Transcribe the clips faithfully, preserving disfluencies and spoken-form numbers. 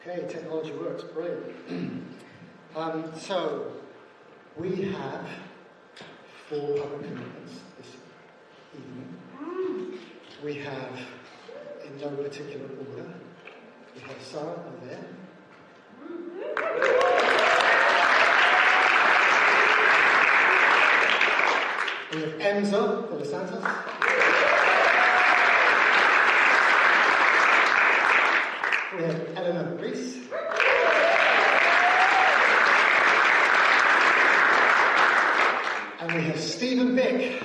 Okay, technology works, brilliant. um, so, we have four public commitments this evening. We have, in no particular order, we have Sarah over there. We have Enzo de los Santos. We have Eleanor Reese. And we have Stephen Bick.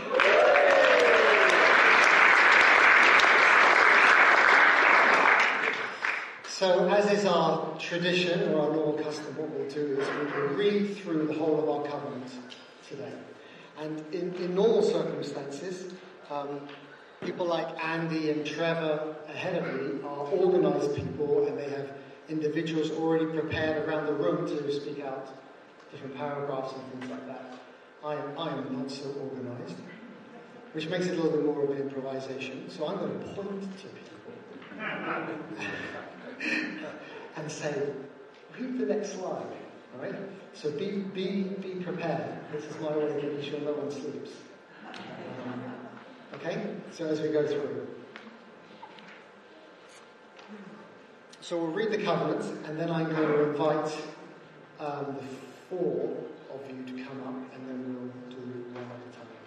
So, as is our tradition or our normal custom, what we'll do is we will read through the whole of our covenant today. And in, in normal circumstances, um, people like Andy and Trevor ahead of me are organised people, and they have individuals already prepared around the room to speak out different paragraphs and things like that. I am, I am not so organised, which makes it a little bit more of an improvisation. So I'm going to point to people and say, read the next slide. All right? So be be be prepared. This is my way of making sure no one sleeps. Um, okay? So as we go through. So we'll read the covenant, and then I'm going to invite um, the four of you to come up, and then we'll do one at a time.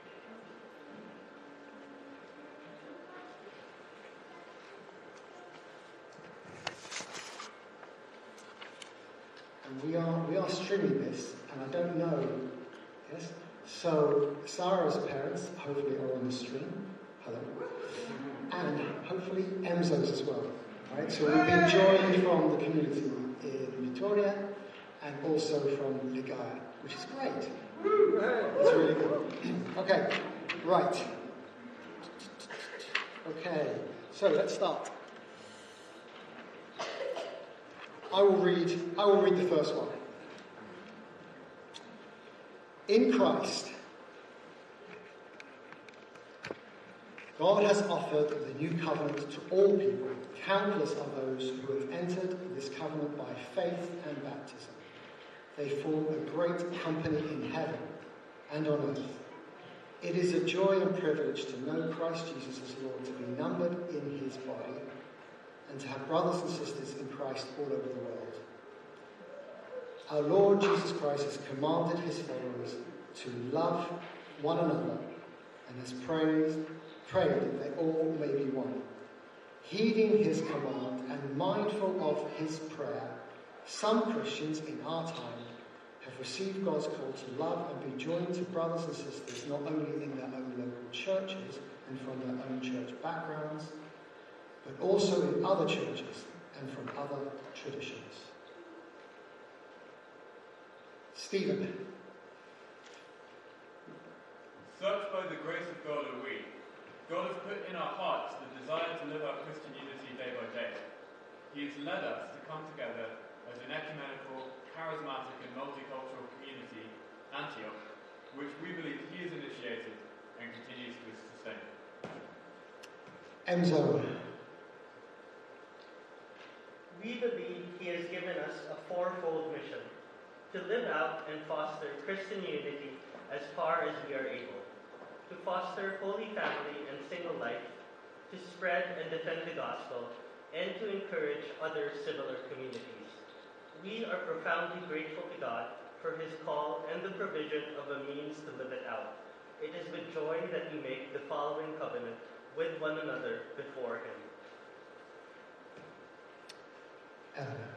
And we are we are streaming this, and I don't know. Yes. So Sarah's parents hopefully are on the stream. Hello. And hopefully Enzo's as well. Right. So we've been joined from the community in Victoria, and also from Ligaya, which is great. It's really good. Okay. Right. Okay. So let's start. I will read I will read the first one. In Christ, God has offered the new covenant to all people. Countless are those who have entered this covenant by faith and baptism. They form a great company in heaven and on earth. It is a joy and privilege to know Christ Jesus as Lord, to be numbered in his body, and to have brothers and sisters in Christ all over the world. Our Lord Jesus Christ has commanded his followers to love one another, and has prayed, prayed that they all may be one. Heeding his command and mindful of his prayer, some Christians in our time have received God's call to love and be joined to brothers and sisters, not only in their own local churches and from their own church backgrounds, but also in other churches and from other traditions. Stephen. Such by the grace of God are we. God has put in our hearts the desire to live out Christian unity day by day. He has led us to come together as an ecumenical, charismatic and multicultural community, Antioch, which we believe he has initiated and continues to sustain. Enzo. We believe he has given us a fourfold mission: to live out and foster Christian unity as far as we are able, to foster holy family and single life, to spread and defend the gospel, and to encourage other similar communities. We are profoundly grateful to God for his call and the provision of a means to live it out. It is with joy that we make the following covenant with one another before him. Eleanor.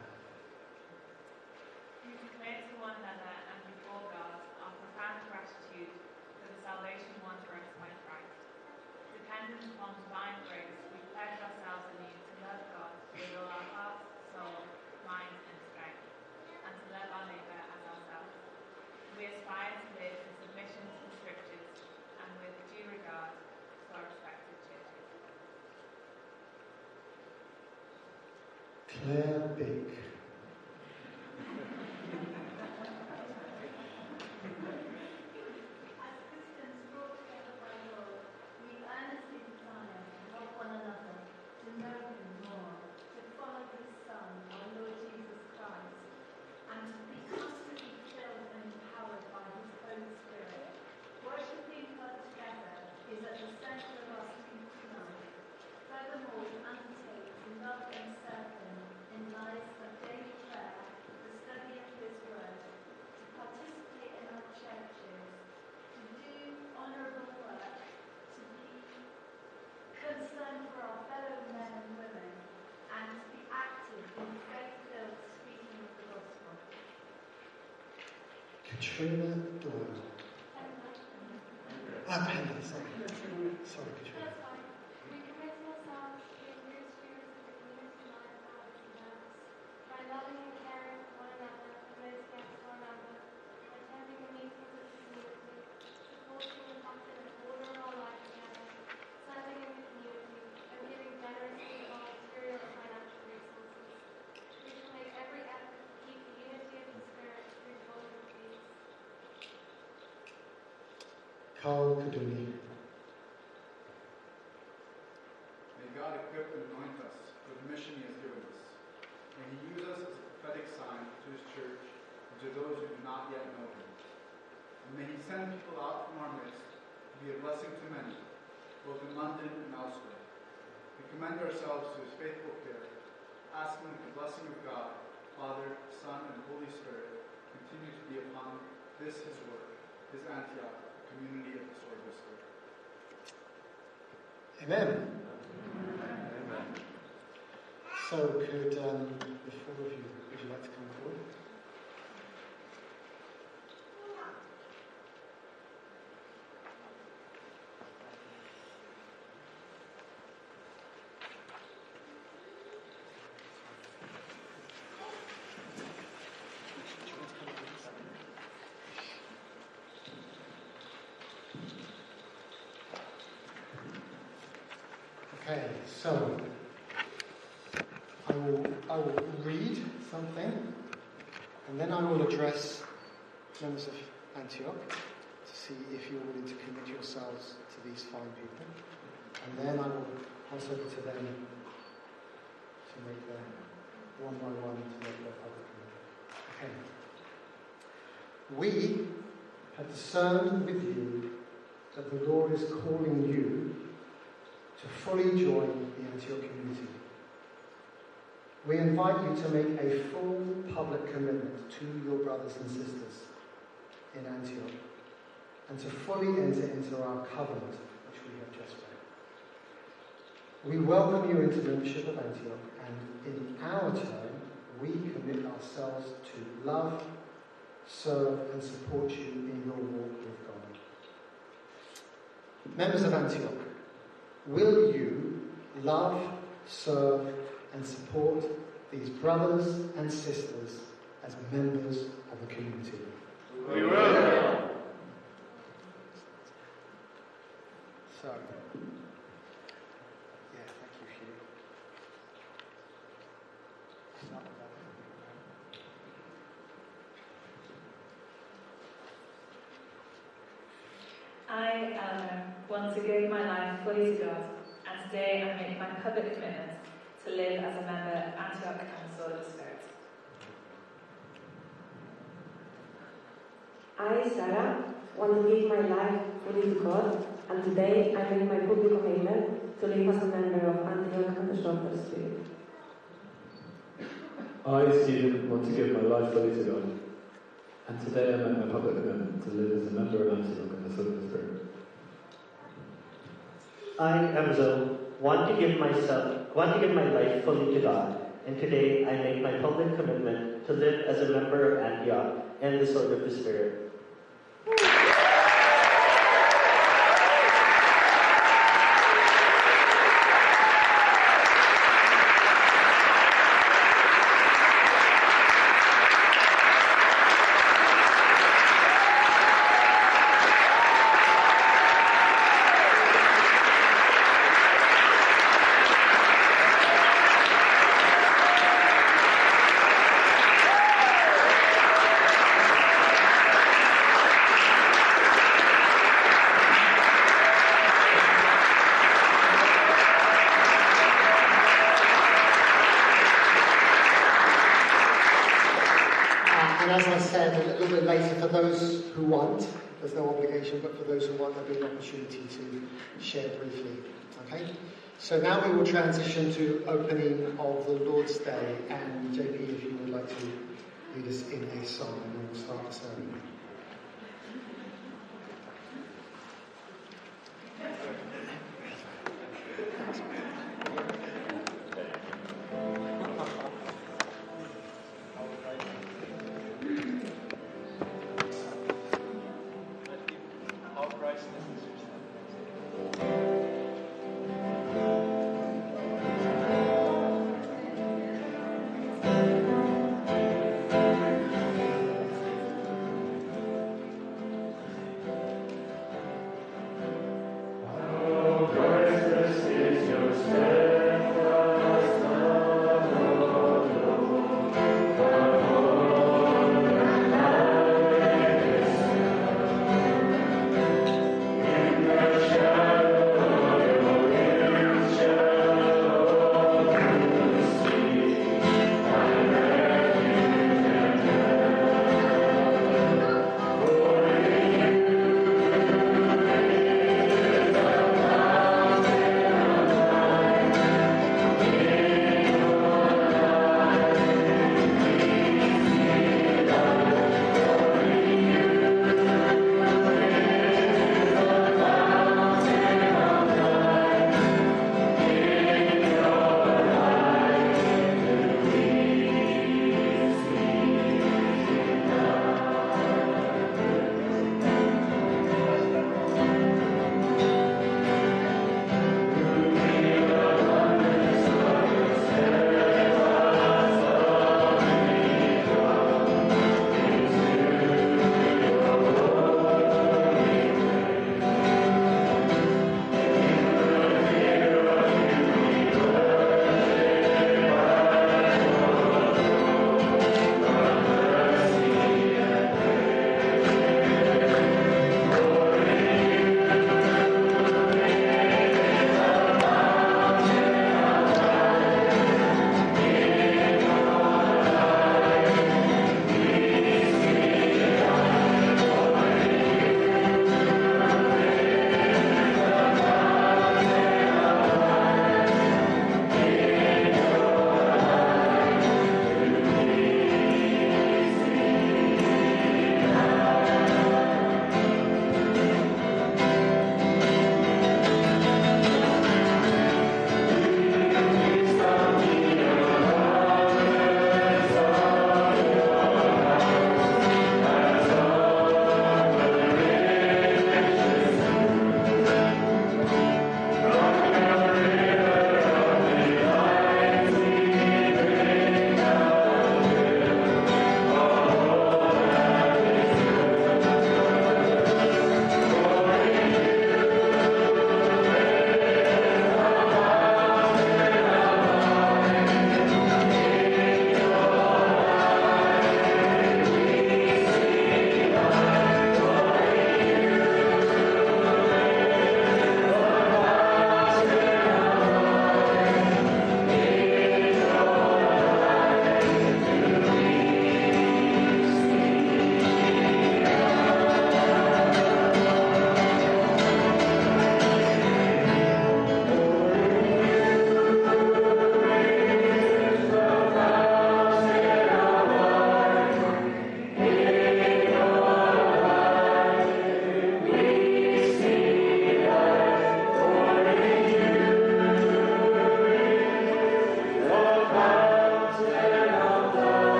We declare to one another and before God our profound gratitude for the salvation won for us by Christ. Dependent upon divine grace, we pledge ourselves anew to love God with all our heart, soul, mind, and strength, and to love our neighbour as ourselves. We aspire to live in submission to the Scriptures and with due regard to our respective churches. Claire Bick. As Christians brought together by love, we earnestly desire to love one another, to know him more, to follow his Son, our Lord Katrina Doyle. Ah, Penda, sorry. Sorry, Katrina. That's fine. We commit ourselves to being good stewards of the community life of others and others, by loving and caring for one another and those against one another, attending the meetings of the community, supporting the function of order in our life together, serving in the community, and giving generously of our material and financial resources. We shall make every effort to keep the unity of the Spirit through joy and peace. Carl Kaduni. May God equip and anoint us for the mission He has given us. May He use us as a prophetic sign to His church and to those who do not yet know Him. And may He send people out from our midst to be a blessing to many, both in London and elsewhere. We commend ourselves to His faithful care, asking that the blessing of God, Father, Son, and Holy Spirit continue to be upon this His work, His Antioch, community of the Sword Whisperer. Amen. Amen. So could um, the four of you, would you like to come forward? Okay, so I will, I will read something, and then I will address members of Antioch to see if you're willing to commit yourselves to these fine people. And then I will pass over to them to make their one by one to make their public commitment. Okay. We have discerned with you that the Lord is calling you to fully join the Antioch community. We invite you to make a full public commitment to your brothers and sisters in Antioch and to fully enter into our covenant, which we have just read. We welcome you into membership of Antioch, and in our turn, we commit ourselves to love, serve, and support you in your walk with God. Members of Antioch, will you love, serve, and support these brothers and sisters as members of the community? We will. So, yeah, thank you, Hugh. Start with that. I, Eleanor, want to give my life fully to God, and today I make my public commitment to live as a member of Antioch and the Sword of the Spirit. I, Sarah, want to give my life fully to God, and today I make my public commitment to live as a member of Antioch and the Sword of the Spirit. I, Stephen, want to give my life fully to God, and today I make my public commitment to live as a member of Antioch and the Sword of the Spirit. I, Amzo, want to give myself, want to give my life fully to God, and today I make my public commitment to live as a member of Antioch and the Sword of the Spirit. And as I said a little bit later, for those who want, there's no obligation, but for those who want, there'll be an opportunity to share briefly. Okay? So now we will transition to opening of the Lord's Day, and J P, if you would like to lead us in a song, and we will start the ceremony.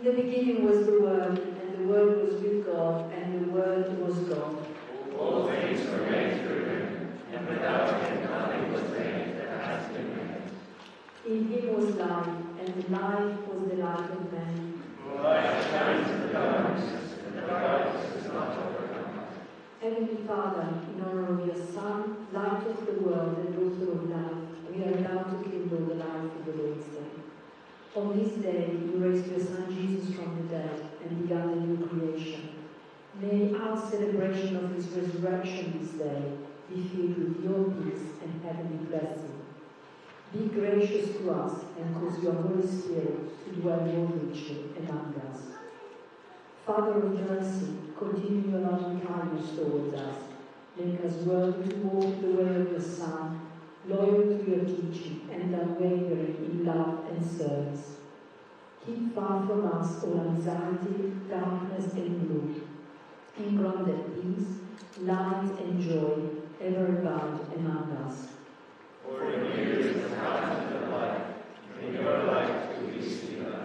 In the beginning was the Word, and the Word was with God, and the Word was God. All things were made through him, and without him nothing was made that has been made. In him was life, and the life was the light of men. Light shines in the darkness, and the darkness is not overcome. Heavenly Father, in honor of your Son, light of the world and author of life, we are about to kindle the life of the Lord's Day. On this day, you raised your Son Jesus from the dead and began a new creation. May our celebration of his resurrection this day be filled with your peace and heavenly blessing. Be gracious to us and cause your Holy Spirit to dwell more richly among us. Father of mercy, continue your loving kindness towards us. Make us worthy to walk the way of your Son, loyal to your teaching and unwavering in love and service. Keep far from us all anxiety, darkness and gloom, and grant that peace, light and joy ever abound among us. For in you is the fountain of life, in your light do we see light.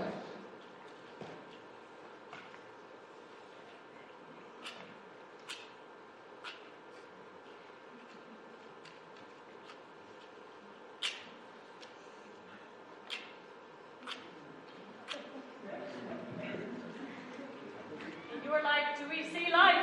You were like, do we see light?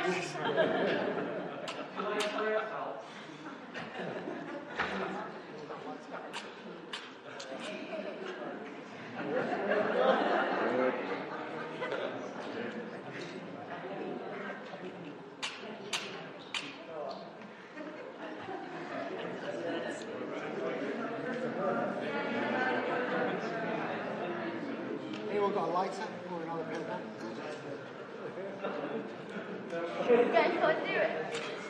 Anyone got a lighter or another paper? You guys can't do it.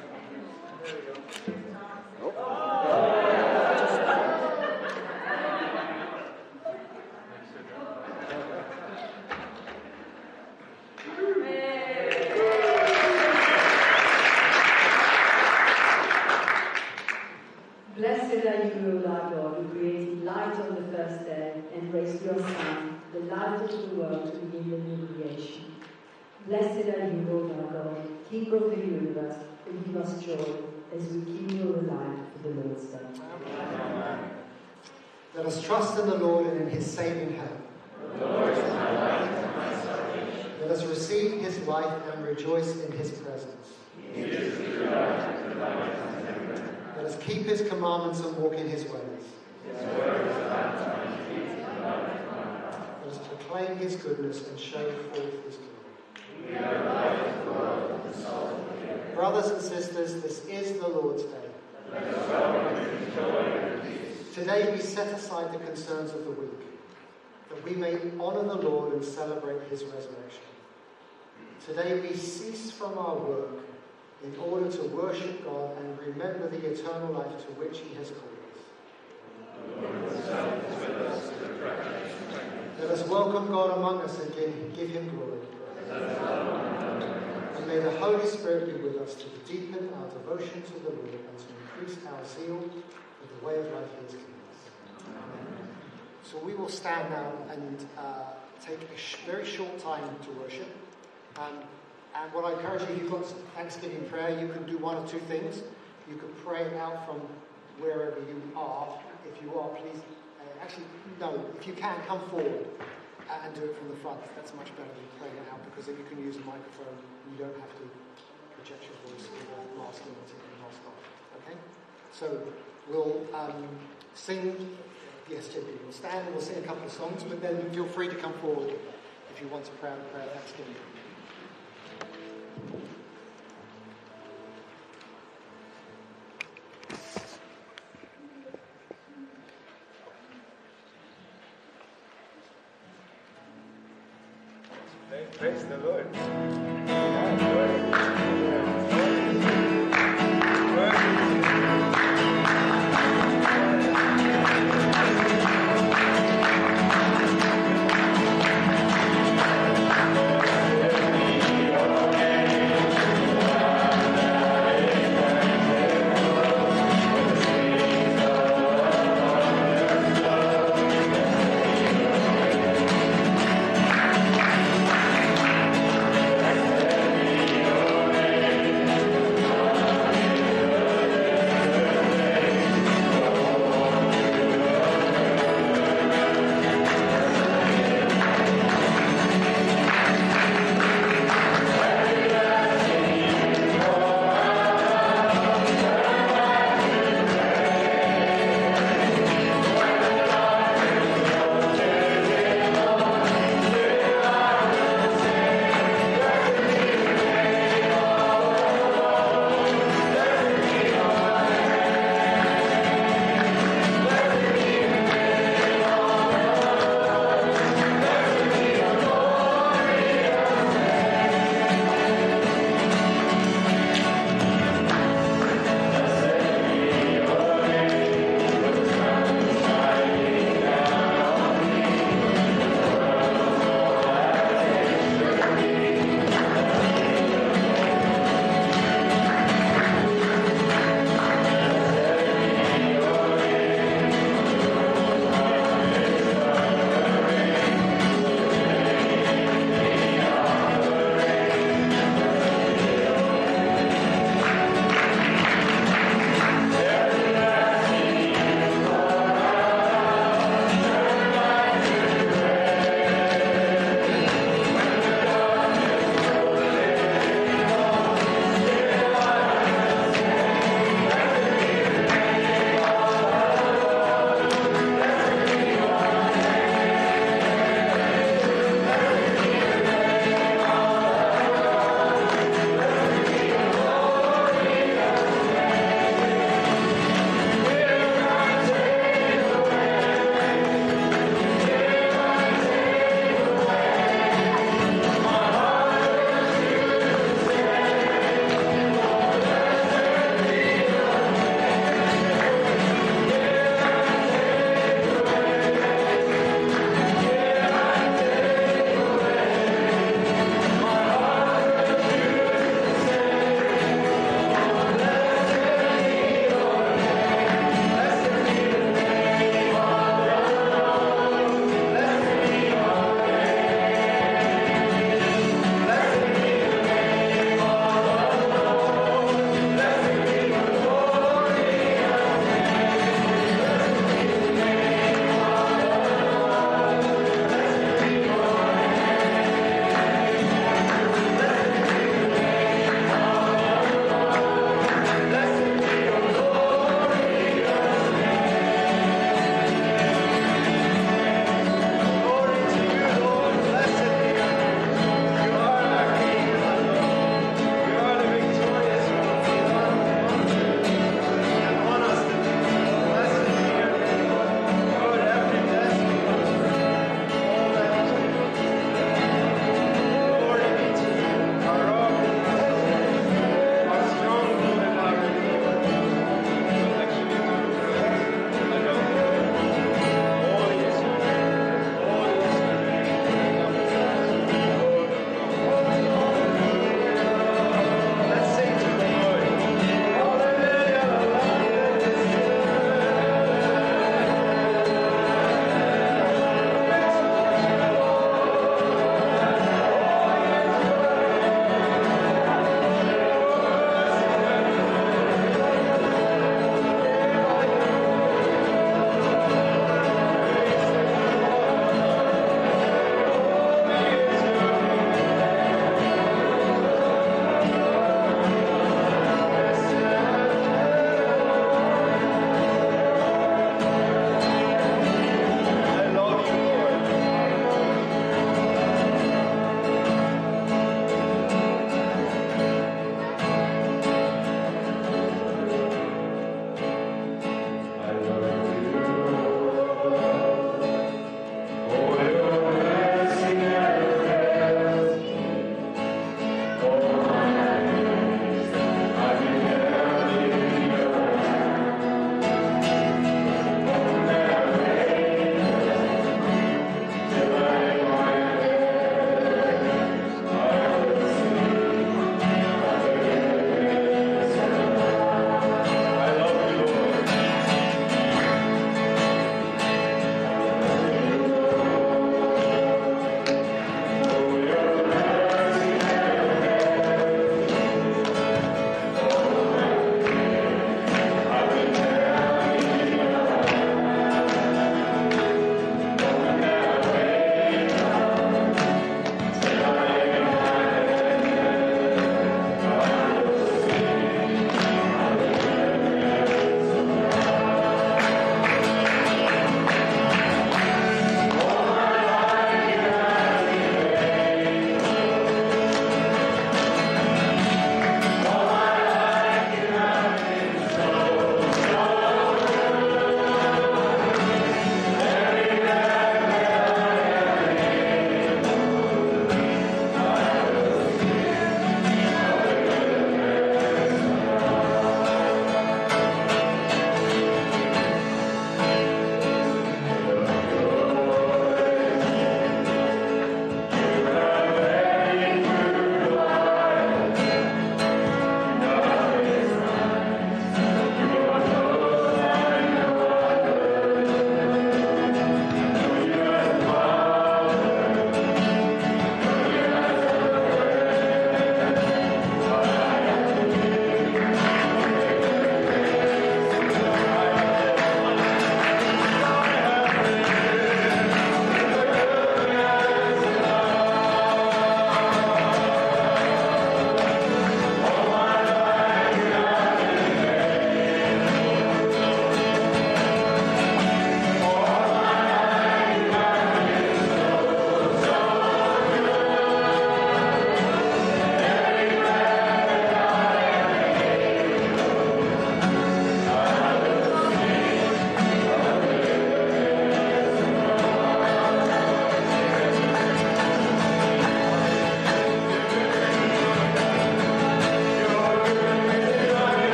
Blessed are you, O our God, who created light on the first day and raised your Son, the light of the world, to begin the new creation. Blessed are you, Lord our God, King of the universe, who give us joy as we kindle the light of the Lord's Day. Amen. Let us trust in the Lord and in his saving help. The Lord is my light and my salvation. Let us receive his life and rejoice in his presence. He is the true light and the light of heaven. Let us keep his commandments and walk in his ways. His word is a lamp to my feet and a light to my path. Let us proclaim his goodness and show forth his glory. We are the light of the world and the salt of the earth. Brothers and sisters, this is the Lord's Day. Let us welcome his joy and peace. Today we set aside the concerns of the week, that we may honour the Lord and celebrate his resurrection. Today we cease from our work in order to worship God and remember the eternal life to which he has called us. The Lord himself is with us to refresh and strengthen. Let us welcome God among us and give, give him glory. Let us love one another. And may the Holy Spirit be with us to deepen our devotion to the Lord and to increase our zeal for the way of life he has given us. Amen. So we will stand now and uh, take a sh- very short time to worship. Um, and what I encourage you, if you've got Thanksgiving prayer, you can do one or two things. You can pray it out from wherever you are. If you are, please, uh, actually, no, if you can, come forward and do it from the front. That's much better than praying it out, because then you can use a microphone and you don't have to project your voice with the last minute and the last part. Okay? So we'll um, sing, yes, Jimmy, we'll stand and we'll sing a couple of songs, but then feel free to come forward if you want to pray a prayer of Thanksgiving. Praise the Lord. Thank you.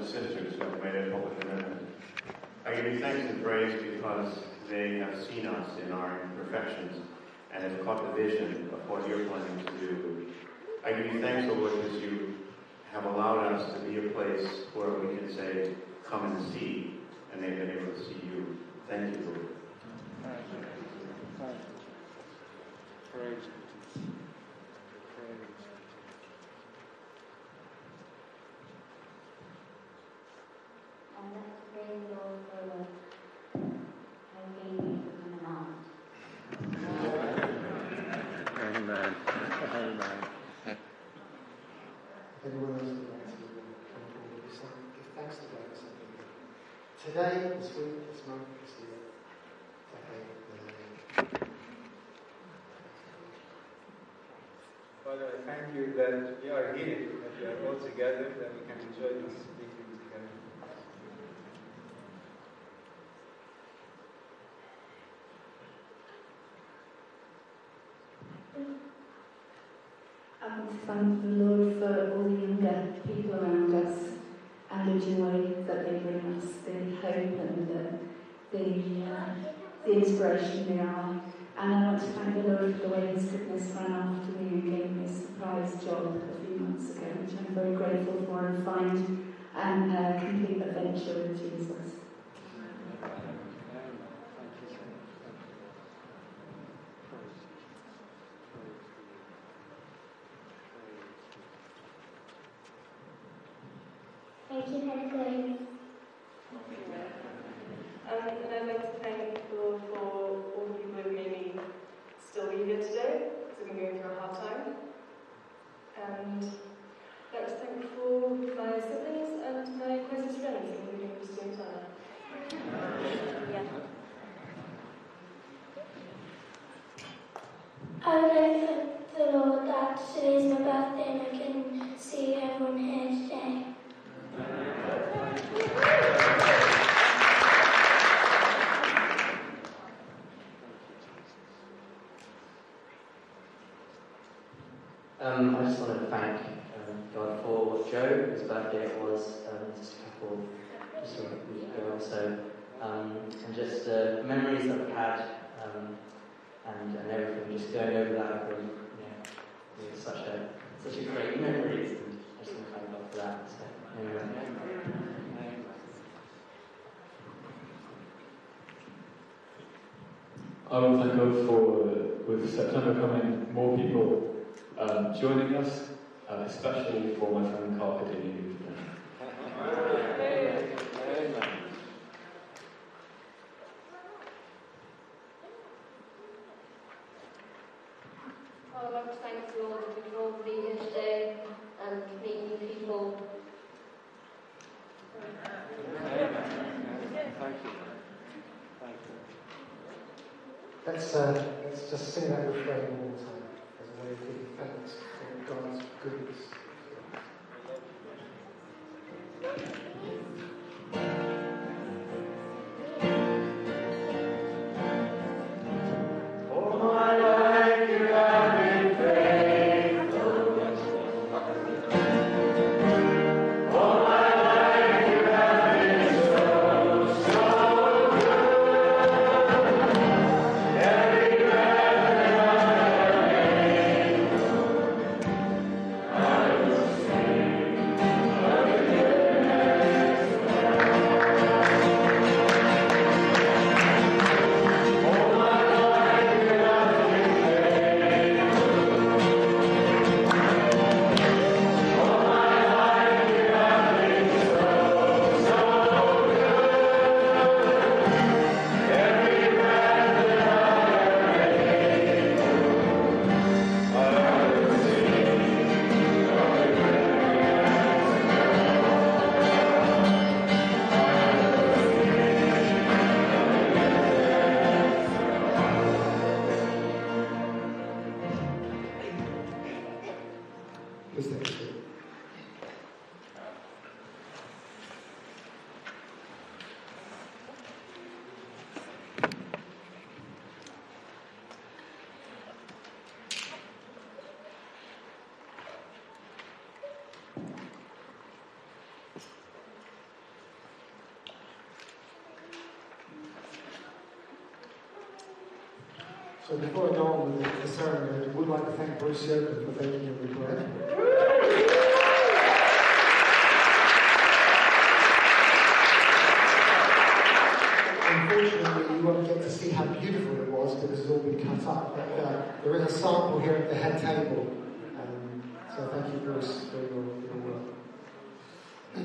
sisters who have made a public commitment. I give you thanks and praise because they have seen us in our imperfections and have caught the vision of what you're planning to do. I give you thanks, O Lord, because you have allowed us to be a place where we can say, come and see, and they've been able to see you. Thank you, Lord. Praise. And let's praise the Lord for the Hungarian coming out. Amen. Amen. Anyone else would like to come forward with some, give thanks to God for something? Today, this week, this month, this year. Okay. Father, I thank you that we are here, that we are all together, that we can enjoy this meeting together. I want to thank the Lord for all the younger people around us and the joy that they bring us, the hope and the, the, uh, the inspiration they are. And I want to thank the Lord for the way His goodness ran after me and gave me a surprise job a few months ago, which I'm very grateful for, and find and uh, complete adventure with Jesus. Thank you, Henry. Um, and I'd like to thank the Lord for all the people who made me still be here today, because I've been going through a hard time. And I'd like to thank for my siblings and my closest friends, including Christine Turner. Yeah. I would like to thank the Lord that today's my birthday and I can see everyone here today. Um, I just want to thank um, God for Joe, whose birthday it was um, just a couple, just a week ago or so, um, and just the uh, memories that we've had um, and, and everything. Just going over that, was, you know, it was such a such a great memories, and I just want to thank God for that. So, anyway. I want to thank God for, uh, with September coming, more people um, joining us, uh, especially for my friend Carl Houdini, who's there. I would like to thank the Lord that we can all be here today and meet new people. Thank you. Thank you. Let's, uh, let's just sing that refrain one more time as a way of giving thanks for God's goodness. Amen. So before I go on with the, the ceremony, I would like to thank Bruce Yoakum for baking the bread. Unfortunately, you won't get to see how beautiful it was because it's all been cut up. But uh, there is a sample here at the head table. Um, so thank you, Bruce, for your, your work.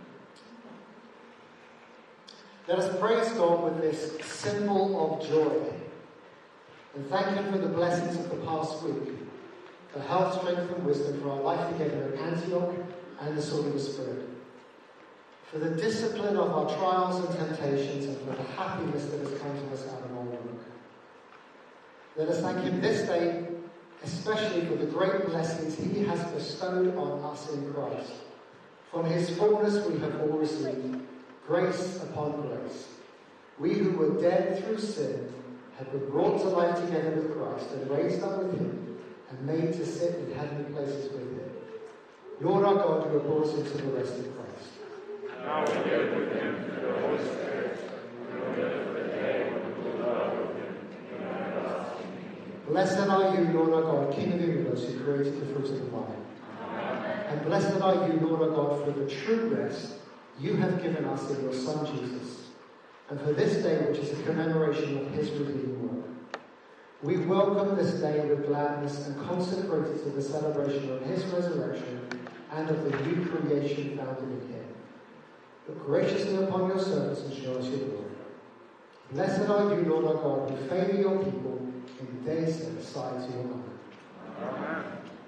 Let us praise God with this symbol of joy and thank Him for the blessings of the past week, for health, strength, and wisdom for our life together at Antioch and the sword of the Spirit, for the discipline of our trials and temptations, and for the happiness that has come to us out of our work. Let us thank Him this day, especially for the great blessings He has bestowed on us in Christ. From His fullness we have all received grace upon grace. We who were dead through sin have been brought to life together with Christ and raised up with Him and made to sit in heavenly places with Him. Lord our God, who have brought us into the rest of Christ. Now we live with Him through the Holy Spirit, and we live for the day when we will dwell with Him in everlasting kingdom. Blessed are you, Lord our God, King of the universe, who created the fruit of the vine. Amen. And blessed are you, Lord our God, for the true rest you have given us in your Son Jesus, and for this day which is a commemoration of His redeeming work. We welcome this day with gladness and consecrate it to the celebration of His resurrection and of the new creation founded in Him. Look graciously upon your servants and show us your glory. Blessed are you, Lord our God, who favour your people in the days set aside to your honor. Amen.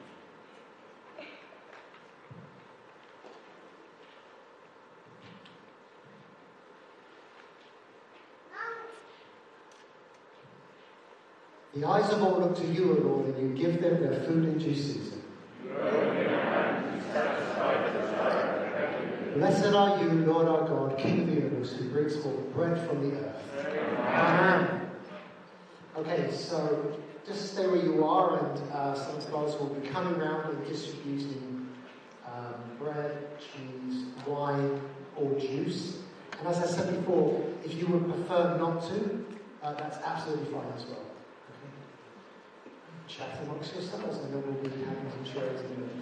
The eyes of all look to you, O Lord, and you give them their food in due season. Blessed are you, Lord our God, King of the universe, who brings forth bread from the earth. Amen. Okay, so just stay where you are, and uh, some scholars will be coming around and distributing um, bread, cheese, wine, or juice. And as I said before, if you would prefer not to, uh, that's absolutely fine as well. Chat amongst yourselves, and then we'll be having some shares in a minute.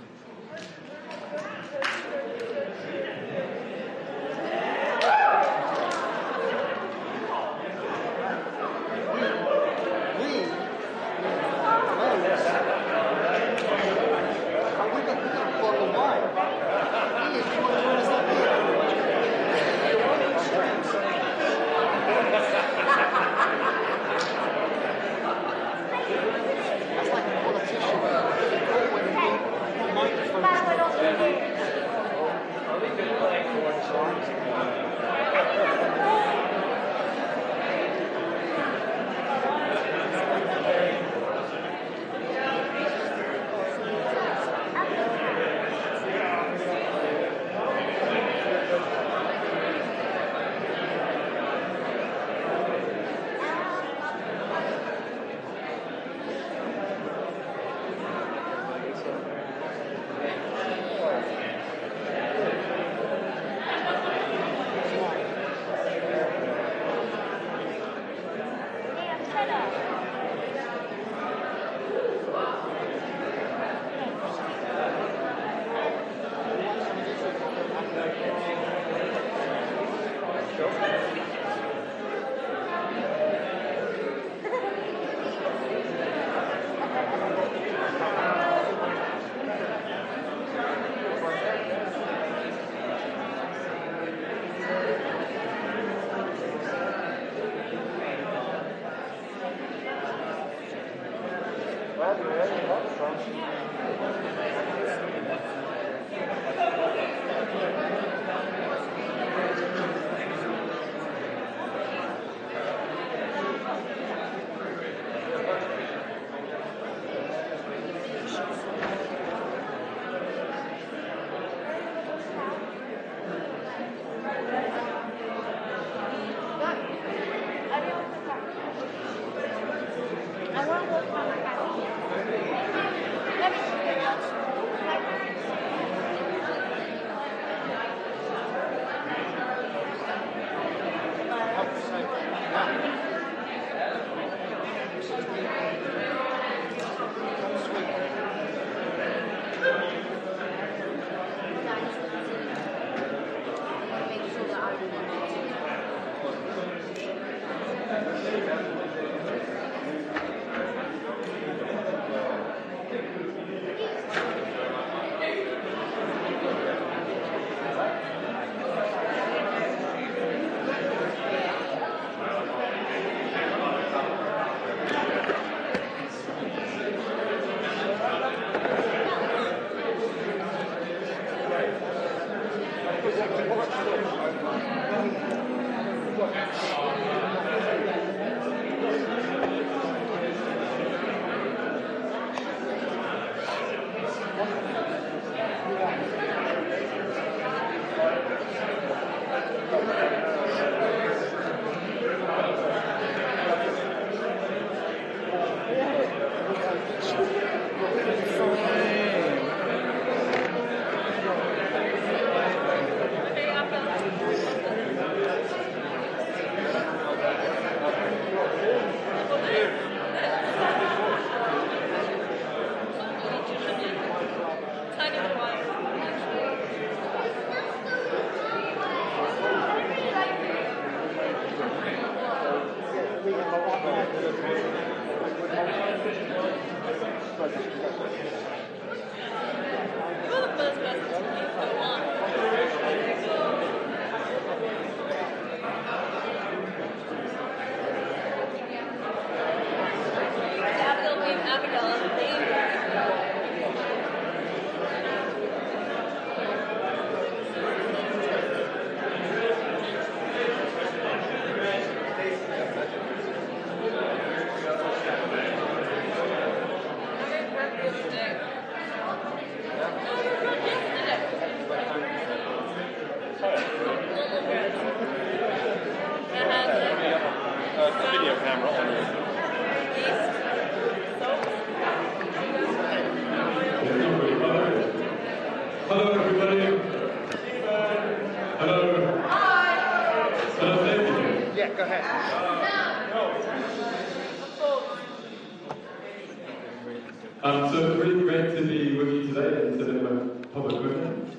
Um, so it's really great to be with you today and to live a public movement.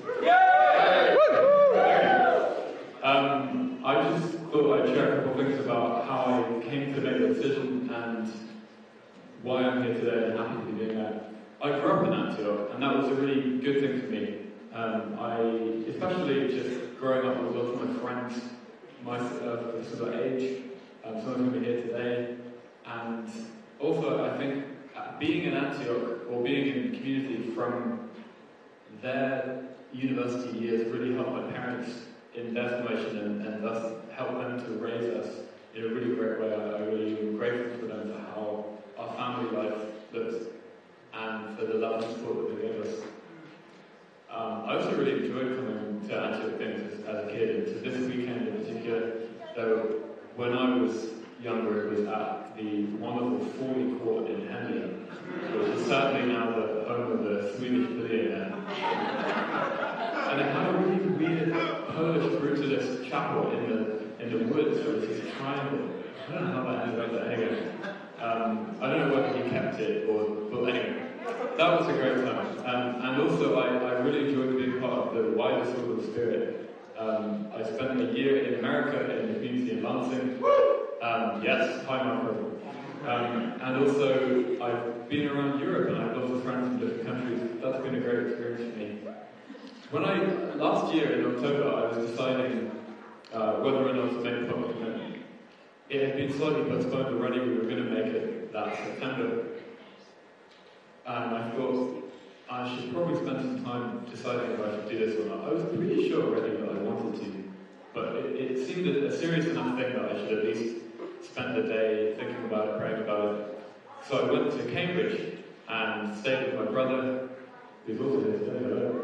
Um, I just thought I'd share a couple of things about how I came to make the decision and why I'm here today and happy to be doing that. I grew up in Antioch, and that was a really good thing for me. Um, I, especially just growing up with lots of my friends, my uh, sort of age, um, some of them are here today, and also I think being in Antioch, or being in the community from their university years, really helped my parents in their formation and, and thus helped them to raise us in a really great way. I, I really am grateful for them for how our family life looks and for the love and support that they gave us. Um, I also really enjoyed coming to Antioch Things as, as a kid, and to this weekend in particular, though when I was younger it was at the wonderful Foley Court in Henley, which is certainly now the home of the Swedish billionaire. And it had a really weird Polish brutalist chapel in the in the woods, so it's this triangle. I don't know how that ended up there anyway. Um, I don't know whether he kept it or, but anyway, that was a great time. Um, and also, I, I really enjoyed being part of the wider School of Spirit. Um, I spent a year in America in the community in Lansing. Um, yes, hi, my brother. Um, and also, I've been around Europe and I've lots of friends from different countries. That's been a great experience for me. When I, last year in October, I was deciding uh, whether or not to make a public commitment. It had been slightly postponed already, we were going to make it that September. And I thought I should probably spend some time deciding if I should do this or not. I was pretty sure already that I wanted to, but it, it seemed a, a serious enough thing that I should at least spend a day thinking about it, praying about it. So I went to Cambridge and stayed with my brother, who's also here today, hello.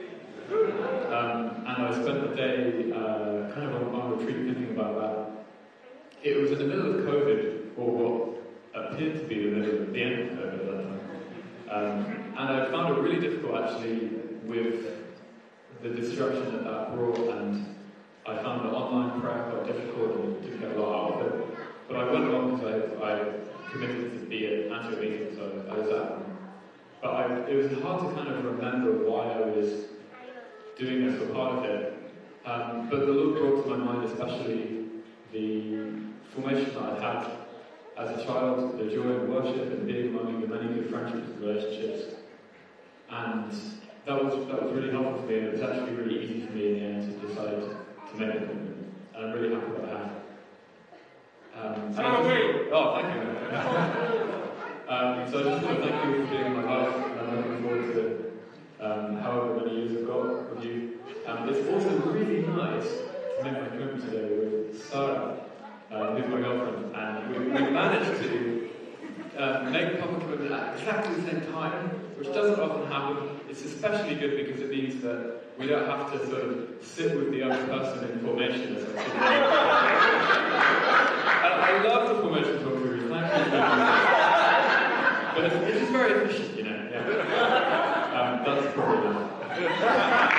Um, and I spent the day uh, kind of on, on retreat thinking about that. It was in the middle of COVID, or what appeared to be the middle of the end of COVID at that time. Um, and I found it really difficult actually with the disruption that that brought, and I found the online prayer quite difficult and didn't get a lot out of it. But I went along because I, I committed to be at Antioch meeting, so I was at them. But I, it was hard to kind of remember why I was doing this or part of it. Um, but the Lord brought to my mind especially the formation that I had as a child, the joy of worship and being among the many good friendships and relationships. And that was that was really helpful for me, and it was actually really easy for me in the end to decide to make a commitment. And I'm really happy that I have. Um, so oh, just, oh, thank you. um, so I just want to thank you for being in my life, and I'm looking forward to um, however many years I've got with you. Um, it's also really nice to make my commitment today with Sarah, uh, who's my girlfriend, and we, we managed to uh, make a public commitment at exactly the same time, which doesn't often happen. It's especially good because it means that we don't have to sort of sit with the other person in formation as a kid. I love the formation talk series, thank you. But it's, it's just very efficient, you know. Yeah. Um, that's probably enough.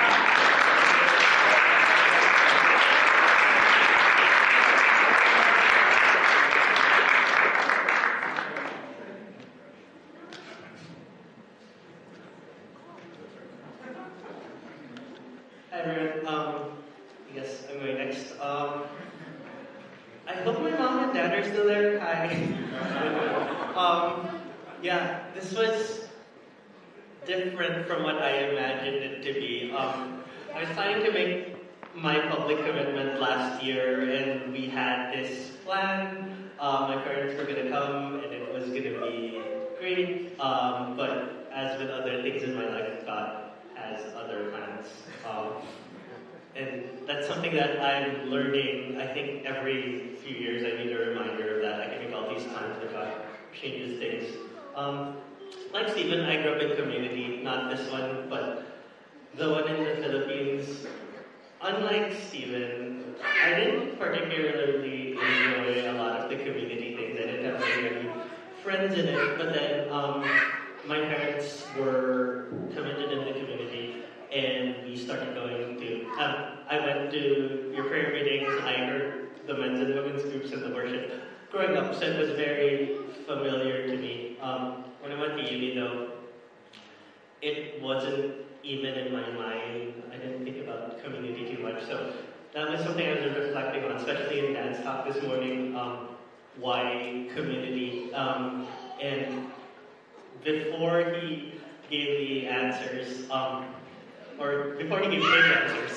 Hi everyone, um, I guess I'm going next. Um, I hope my mom and dad are still there. Hi. um, yeah, this was different from what I imagined it to be. Um, I was planning to make my public commitment last year, and we had this plan. Uh, my parents were going to come, and it was going to be great. Um, but as with other things in my life, God has other plans. Um, and that's something that I'm learning. I think every few years I need a reminder of that. I can think all these times that God changes things. Um, like Stephen, I grew up in community, not this one, but the one in the Philippines. Unlike Stephen, I didn't particularly enjoy a lot of the community things. I didn't have very many friends in it, but then um, my parents were committed in the community, and we started going to, um, I went to your prayer meetings, I heard the men's and women's groups in the worship growing up, so it was very familiar to me. Um, when I went to uni though, it wasn't even in my mind. I didn't think about community too much, so that was something I was reflecting on, especially in Dan's talk this morning, um, why community. Um, and before he gave the answers, um, or before he gave his answers,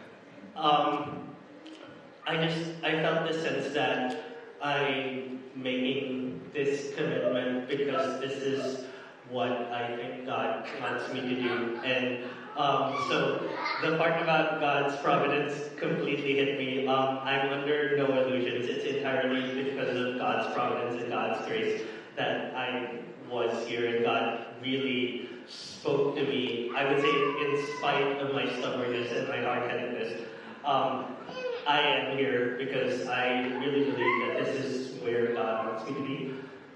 um, I just, I felt the sense that I'm making this commitment because this is what I think God wants me to do. And um, so the part about God's providence completely hit me. Um, I'm under no illusions. It's entirely because of God's providence and God's grace that I was here, and God really spoke to me, I would say, in spite of my stubbornness and my hard-headedness. Um, I am here because I really believe that this is where God wants me to be.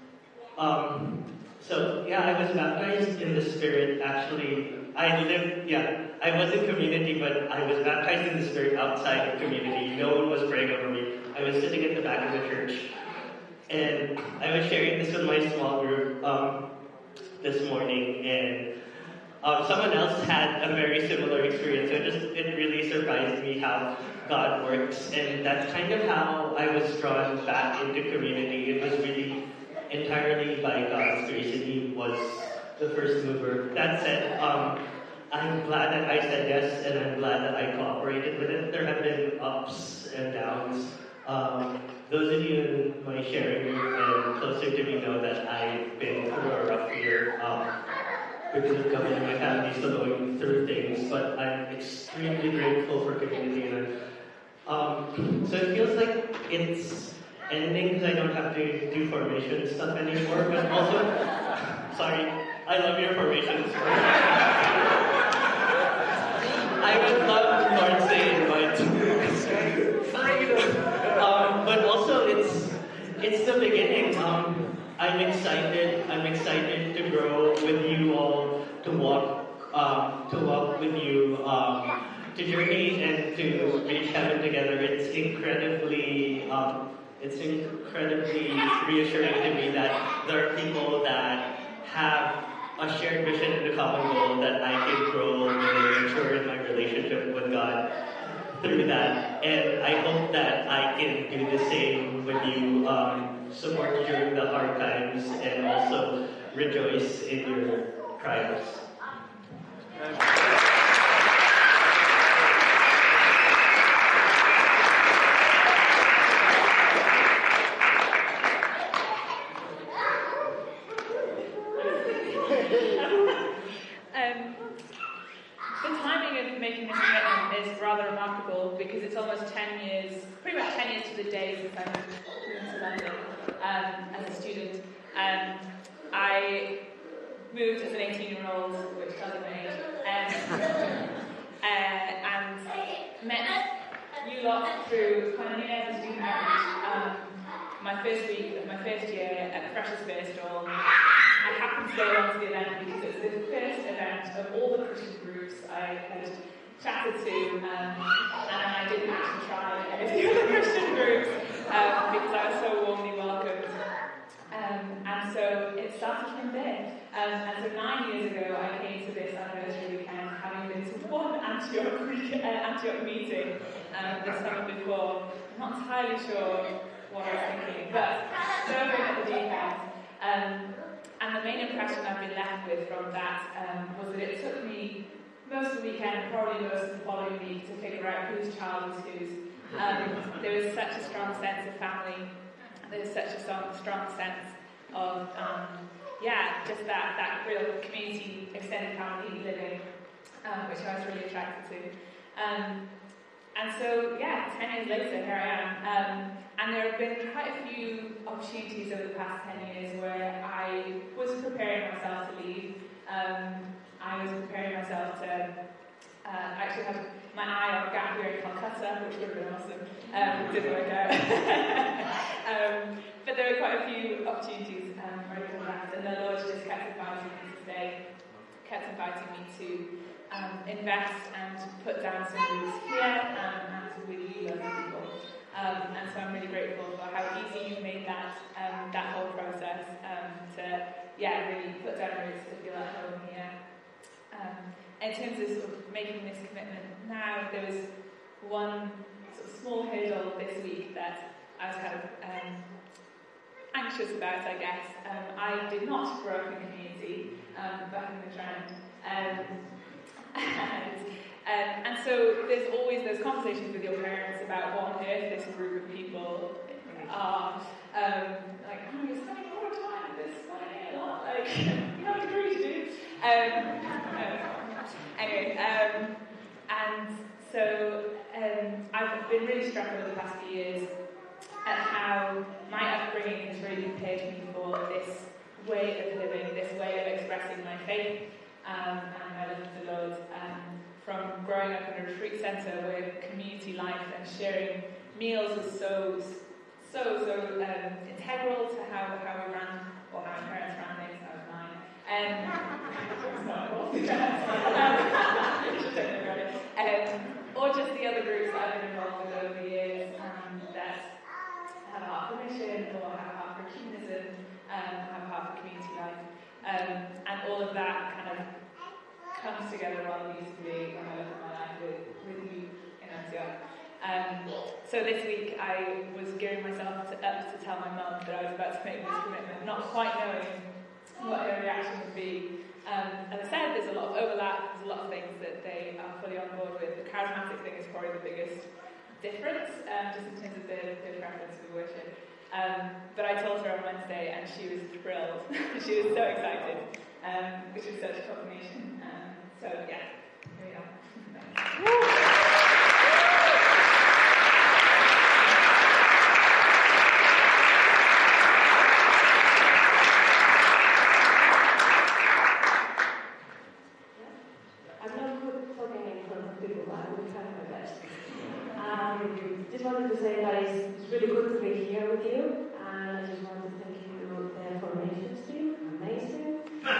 Um, so, yeah, I was baptized in the Spirit, actually. I lived, yeah, I was in community, but I was baptized in the Spirit outside of community. No one was praying over me. I was sitting at the back of the church. And I was sharing this with my small group um, this morning, and um, someone else had a very similar experience. So it just, it really surprised me how God works, and that's kind of how I was drawn back into community. It was really entirely by God's grace, and He was the first mover. That said, um, I'm glad that I said yes, and I'm glad that I cooperated with it. There have been ups and downs. Um, those of you in my sharing group and closer to me know that I've been through a rough year um, because of COVID and my family still going through things, but I'm extremely grateful for community. And um, so it feels like it's ending because I don't have to do formation stuff anymore, but also, sorry, I love your formations. I would love Lord say invite. um, but also it's it's the beginning. Um, I'm excited. I'm excited to grow with you all, to walk, um, to walk with you, um, to journey and to reach heaven together. It's incredibly, um, it's incredibly reassuring to me that there are people that have a shared vision and a common goal that I can grow and mature in my relationship with God through that. And I hope that I can do the same with you, um, support you during the hard times, and also rejoice in your trials. Because it's almost ten years, pretty much ten years to the day since I moved to London um, as a student. Um, I moved as an eighteen-year-old, which tells you my age, um, uh, and met you lot through Koinonia as a student outreach. Um, my first week of my first year at Freshers First All, I happened to go along to the event because it was the first event of all the Christian groups I had chatted to, um, and I didn't actually try any of the other Christian groups um, because I was so warmly welcomed. Um, and so it started from there. Um, and so nine years ago, I came to this anniversary weekend, having been to one Antioch, week, uh, Antioch meeting um, the summer before. I'm not entirely sure what I was thinking, but serving at the deep end. Um, and the the main impression I've been left with from that um, was that it took me most of the weekend, probably most of the following week, to figure out whose child was whose. Um, there was such a strong sense of family. There was such a strong, strong sense of, um, yeah, just that, that real community, extended family living, um, which I was really attracted to. Um, and so, yeah, ten years later, here I am. Um, and there have been quite a few opportunities over the past ten years where I was preparing myself to leave. Um, I was preparing myself to uh, actually have my eye on a gap year in Calcutta, which would have been awesome. Um, didn't work out. um, but there were quite a few opportunities um, where I could have left, and the Lord just kept inviting me to stay, kept inviting me to um, invest and put down some roots here um, and with you other people. Um, and so I'm really grateful for how easy you've made that um, that whole process um, to, yeah, really put down roots to feel at home here. Um, in terms of, sort of making this commitment now, there was one sort of small hurdle this week that I was kind of um, anxious about, I guess. Um, I did not grow up in community um, back in the Strand. Um, and, um, and so there's always those conversations with your parents about what on earth this group of people are. Um, like, oh, you're spending a lot of time with this guy a lot. Like, you have degrees, dude. Um, um, anyway, um, and so um, I've been really struck over the past few years at how my upbringing has really prepared me for this way of living, this way of expressing my faith um, and my love of the Lord. Um, from growing up in a retreat centre where community life and sharing meals was so, so, so um, integral to how, how we ran, or how my parents ran things. I was nine. Um, um, or just the other groups that I've been involved with over the years um, that have a heart for mission or have a heart for communism, um, have a heart for community life. Um, and all of that kind of comes together rather beautifully when I look at my life with, with you in Antioch. Um, so this week I was gearing myself to, up to tell my mum that I was about to make this commitment, not quite knowing what her reaction would be. Um, as I said, there's a lot of overlap, there's a lot of things that they are fully on board with. The charismatic thing is probably the biggest difference, um, just in terms of their, their preference for worship. Um, but I told her on Wednesday and she was thrilled. She was so excited, um, which is such a confirmation. Um, so yeah, here we are. Just wanted to say that it's really good to be here with you, and I just want to thank you, the formations team, amazing.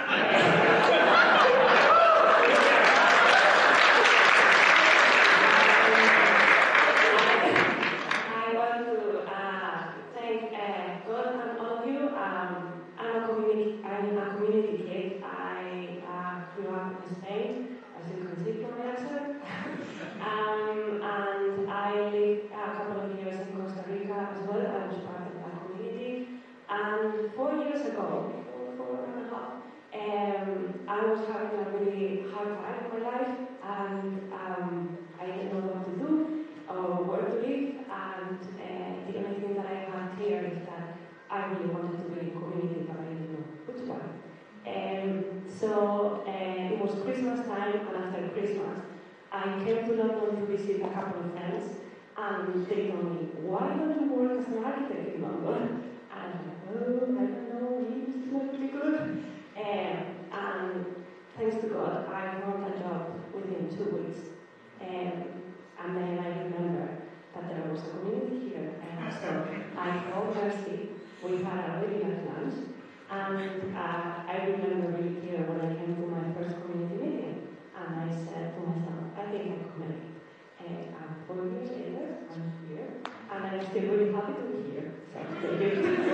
I want to uh, thank uh, God and all of you. Um, I'm a community, I'm a community kid. I uh, grew up in Spain, as you can see from my accent. um, and I lived a couple of years in Costa Rica as well. I was part of that community. And four years ago, four, four and a half, um, I was having a really hard time in my life, and um, I didn't know what to do or where to live. And uh, the only thing that I had here is that I really wanted to be in community, but I didn't know which one. Um, so uh, it was Christmas time, and after Christmas, I came to London to visit a couple of friends, and they told me, why don't you work as an architect in London? And I'm like, oh, I don't know, maybe this might be good. Um, and thanks to God, I found a job within two weeks. Um, and then I remember that there was a community here. And so I called Mercy, we had a really nice lunch, and uh, I remember really clear when I came to my first community meeting, and I said to myself, I think I could make it. And uh, four years later, I'm here, and I'm still really happy to be here. So, thank you.